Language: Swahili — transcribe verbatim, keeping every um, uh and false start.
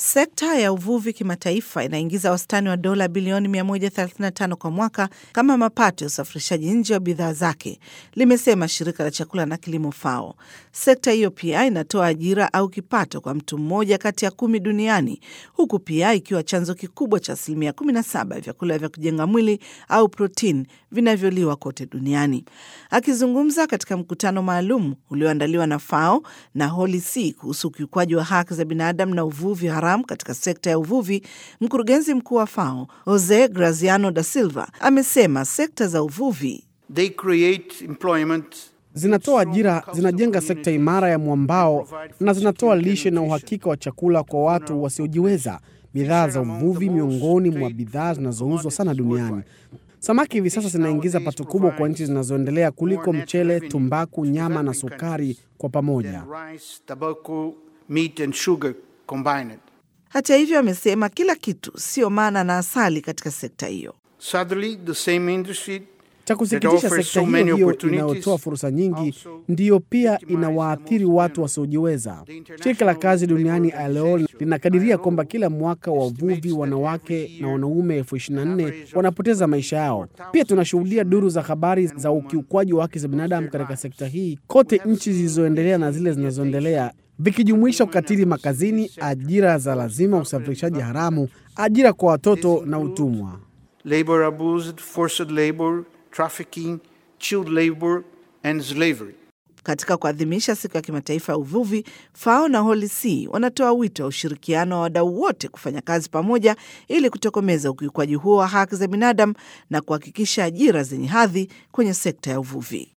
Sekta ya uvuvi kimataifa inaingiza wastani wa dola bilioni mia moja thelathini na tano kwa mwaka kama mapato ya usafirishaji nje wa bidhaa zake, limesema shirika la chakula na kilimo FAO. Sekta hiyo pia inatoa ajira au kipato kwa mtu mmoja kati ya kumi duniani, huku pia ikiwa chanzo kikubwa cha asilimia kumi na saba ya vyakula vya kujenga mwili au protini vinavyoliwa kote duniani. Akizungumza katika mkutano maalum ulioandaliwa na FAO na Holy See kuhusu ukiukwaji wa haki za binadamu na uvuvi haramu katika sekta ya uvuvi, mkurugenzi mkuu wa FAO Jose Graziano da Silva amesema sekta za uvuvi They create employment, zinatoa ajira, zinajenga sekta imara ya mwambao na zinatoa lishe na uhakika wa chakula kwa watu wasiojiweza. Bidhaa za uvuvi miongoni mwa bidhaa zinazouzwa sana duniani. Samaki hivi sasa zinaingiza pato kubwa kwa nchi zinazoendelea kuliko mchele, tumbaku, nyama na sukari kwa pamoja. Hata hivyo, amesema kila kitu sio maana na asali katika sekta hiyo. Cha kusikitisha, sekta hiyo hiyo inayotoa fursa nyingi ndiyo pia inawaathiri watu wasiojiweza. Shirika la kazi duniani I L O linakadiria kwamba kila mwaka wavuvi wanawake na wanaume elfu ishirini na nne wanapoteza maisha yao. Pia tunashuhudia duru za habari za ukiukwaji wa haki za binadamu katika sekta hii kote nchi zilizoendelea na zile zinazoendelea, vikijumuisha ukatili makazini, ajira za lazima, usafirishaji haramu, ajira kwa watoto na utumwa. Labor abuse, forced labor, trafficking, child labor and slavery. Katika kuadhimisha siku ya kimataifa ya uvuvi, FAO na Holy See wanatoa wito wa ushirikiano wa wadau wote kufanya kazi pamoja ili kutokomeza ukiukwaji huo wa haki za binadamu na kuhakikisha ajira zenye hadhi kwenye sekta ya uvuvi.